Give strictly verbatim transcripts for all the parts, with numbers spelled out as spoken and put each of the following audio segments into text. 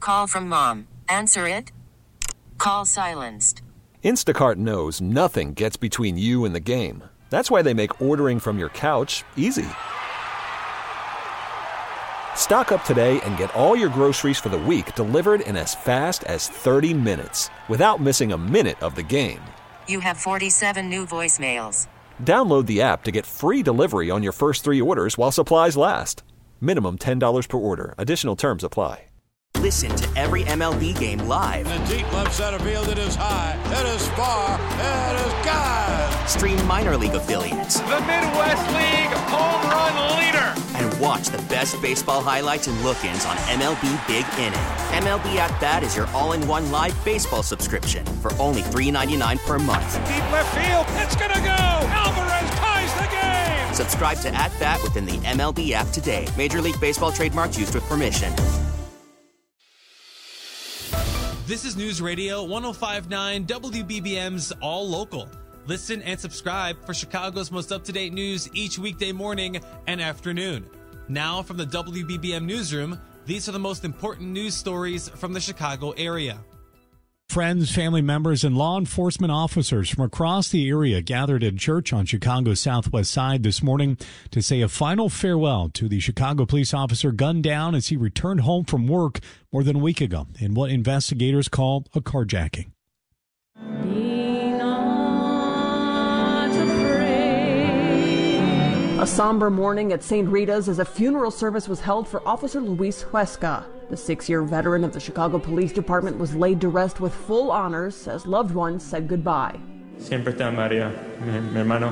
Call from mom. Answer it. Call silenced. Instacart knows nothing gets between you and the game. That's why they make ordering from your couch easy. Stock up today and get all your groceries for the week delivered in as fast as thirty minutes without missing a minute of the game. You have forty-seven new voicemails. Download the app to get free delivery on your first three orders while supplies last. Minimum ten dollars per order. Additional terms apply. Listen to every M L B game live. In the deep left center field, it is high, it is far, it is gone. Stream minor league affiliates. The Midwest League home run leader. And watch the best baseball highlights and look-ins on M L B Big Inning. M L B At Bat is your all-in-one live baseball subscription for only three dollars and ninety-nine cents per month. Deep left field, it's gonna go. Alvarez ties the game. Subscribe to At Bat within the M L B app today. Major League Baseball trademarks used with permission. This is News Radio one oh five point nine W B B M's All Local. Listen and subscribe for Chicago's most up-to-date news each weekday morning and afternoon. Now from the W B B M newsroom, these are the most important news stories from the Chicago area. Friends, family members, and law enforcement officers from across the area gathered at church on Chicago's southwest side this morning to say a final farewell to the Chicago police officer gunned down as he returned home from work more than a week ago in what investigators call a carjacking. A somber morning at Saint Rita's as a funeral service was held for Officer Luis Huesca. The six-year veteran of the Chicago Police Department was laid to rest with full honors as loved ones said goodbye. Siempre te amaría, mi, mi hermano,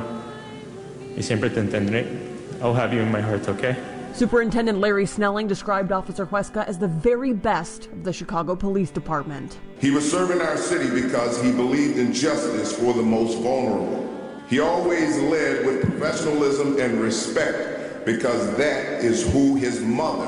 y siempre te entenderé. I'll have you in my heart, okay? Superintendent Larry Snelling described Officer Huesca as the very best of the Chicago Police Department. He was serving our city because he believed in justice for the most vulnerable. He always led with professionalism and respect because that is who his mother,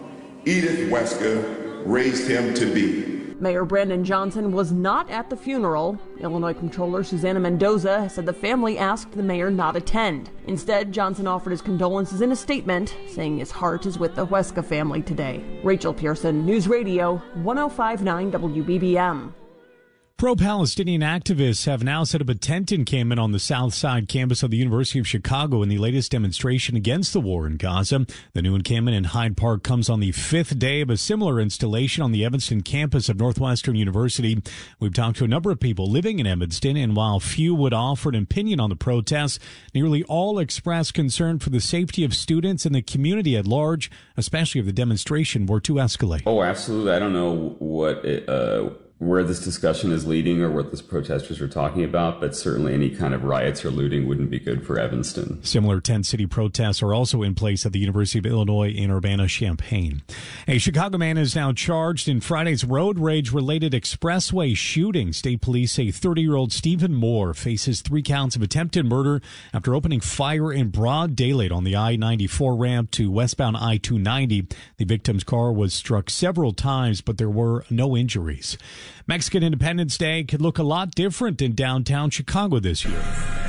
Edith Huesca, raised him to be. Mayor Brandon Johnson was not at the funeral. Illinois Comptroller Susana Mendoza said the family asked the mayor not attend. Instead, Johnson offered his condolences in a statement, saying his heart is with the Huesca family today. Rachel Pearson, News Radio, one oh five point nine W B B M. Pro-Palestinian activists have now set up a tent encampment on the south side campus of the University of Chicago in the latest demonstration against the war in Gaza. The new encampment in Hyde Park comes on the fifth day of a similar installation on the Evanston campus of Northwestern University. We've talked to a number of people living in Evanston, and while few would offer an opinion on the protests, nearly all expressed concern for the safety of students and the community at large, especially if the demonstration were to escalate. Oh, absolutely. I don't know what it, uh where this discussion is leading or what the protesters are talking about, but certainly any kind of riots or looting wouldn't be good for Evanston. Similar tent city protests are also in place at the University of Illinois in Urbana-Champaign. A Chicago man is now charged in Friday's road rage-related expressway shooting. State police say thirty-year-old Stephen Moore faces three counts of attempted murder after opening fire in broad daylight on the I ninety-four ramp to westbound I two ninety. The victim's car was struck several times, but there were no injuries. Mexican Independence Day could look a lot different in downtown Chicago this year.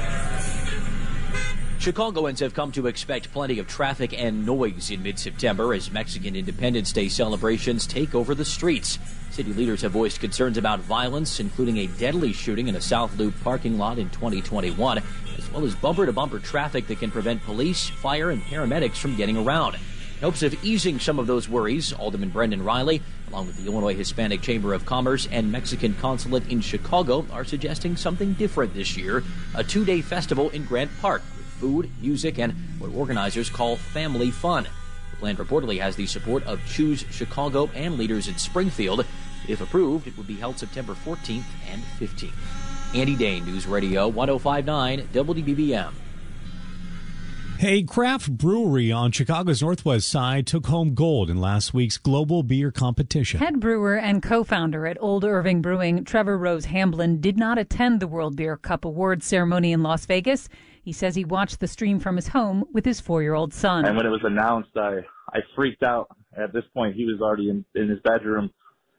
Chicagoans have come to expect plenty of traffic and noise in mid-September as Mexican Independence Day celebrations take over the streets. City leaders have voiced concerns about violence, including a deadly shooting in a South Loop parking lot in twenty twenty-one, as well as bumper-to-bumper traffic that can prevent police, fire, and paramedics from getting around. In hopes of easing some of those worries, Alderman Brendan Riley, along with the Illinois Hispanic Chamber of Commerce and Mexican Consulate in Chicago, are suggesting something different this year, a two-day festival in Grant Park with food, music, and what organizers call family fun. The plan reportedly has the support of Choose Chicago and leaders in Springfield. If approved, it would be held September fourteenth and fifteenth. Andy Dane, News Radio one oh five point nine W B B M. A craft brewery on Chicago's northwest side took home gold in last week's global beer competition. Head brewer and co-founder at Old Irving Brewing, Trevor Rose Hamblin, did not attend the World Beer Cup Awards ceremony in Las Vegas. He says he watched the stream from his home with his four-year-old son. And when it was announced, I, I freaked out. At this point, he was already in, in his bedroom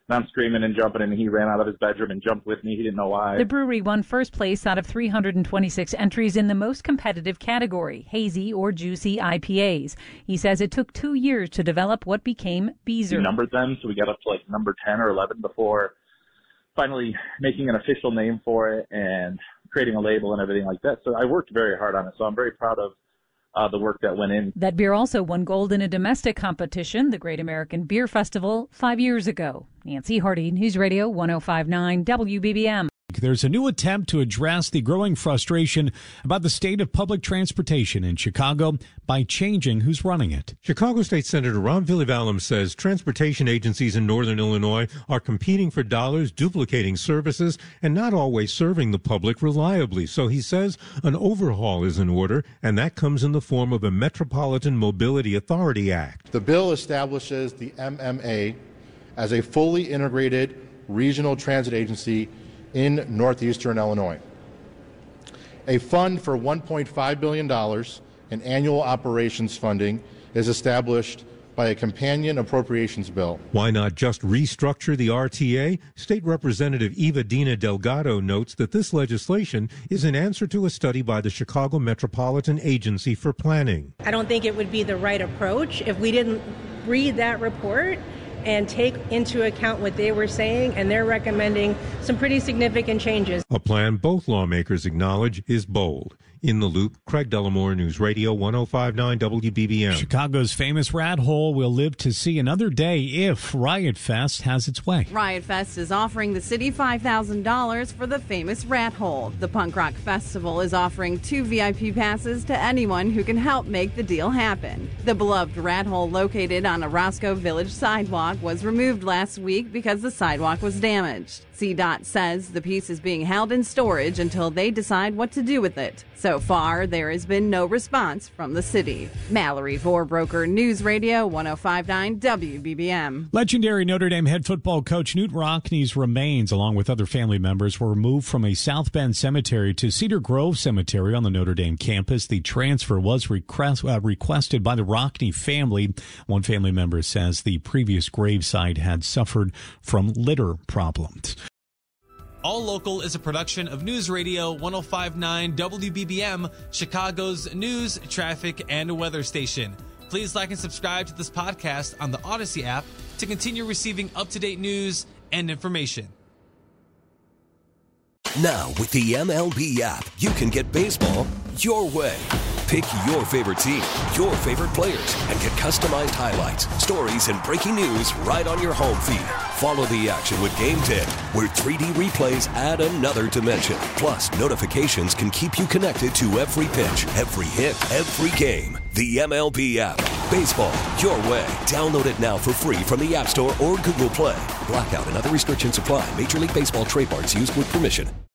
And I'm screaming and jumping, and he ran out of his bedroom and jumped with me. He didn't know why. The brewery won first place out of three hundred twenty-six entries in the most competitive category, hazy or juicy I P As. He says it took two years to develop what became Beezer. We numbered them, so we got up to like number ten or eleven before finally making an official name for it and creating a label and everything like that. So I worked very hard on it, so I'm very proud of Uh, the work that went in. That beer also won gold in a domestic competition, the Great American Beer Festival, five years ago. Nancy Hardy, News Radio one oh five point nine W B B M. There's a new attempt to address the growing frustration about the state of public transportation in Chicago by changing who's running it. Chicago State Senator Ron Villivalum says transportation agencies in northern Illinois are competing for dollars, duplicating services, and not always serving the public reliably. So he says an overhaul is in order, and that comes in the form of a Metropolitan Mobility Authority Act. The bill establishes the M M A as a fully integrated regional transit agency in northeastern Illinois. A fund for one point five billion dollars in annual operations funding is established by a companion appropriations bill. Why not just restructure the R T A? State Representative Eva Dina Delgado notes that this legislation is an answer to a study by the Chicago Metropolitan Agency for Planning. I don't think it would be the right approach if we didn't read that report and take into account what they were saying, and they're recommending some pretty significant changes. A plan both lawmakers acknowledge is bold. In the Loop, Craig Dellamore, News Radio one oh five point nine W B B M. Chicago's famous rat hole will live to see another day if Riot Fest has its way. Riot Fest is offering the city five thousand dollars for the famous rat hole. The punk rock festival is offering two V I P passes to anyone who can help make the deal happen. The beloved rat hole located on a Roscoe Village sidewalk was removed last week because the sidewalk was damaged. C DOT says the piece is being held in storage until they decide what to do with it. So far, there has been no response from the city. Mallory Vorbroker, News Radio one oh five point nine W B B M. Legendary Notre Dame head football coach Knute Rockne's remains, along with other family members, were moved from a South Bend cemetery to Cedar Grove Cemetery on the Notre Dame campus. The transfer was request, uh, requested by the Rockne family. One family member says the previous gravesite had suffered from litter problems. All Local is a production of News Radio one oh five point nine W B B M, Chicago's news, traffic, and weather station. Please like and subscribe to this podcast on the Odyssey app to continue receiving up-to-date news and information. Now, with the M L B app, you can get baseball your way. Pick your favorite team, your favorite players, and get customized highlights, stories, and breaking news right on your home feed. Follow the action with Game ten, where three D replays add another dimension. Plus, notifications can keep you connected to every pitch, every hit, every game. The M L B app. Baseball your way. Download it now for free from the App Store or Google Play. Blackout and other restrictions apply. Major League Baseball trademarks used with permission.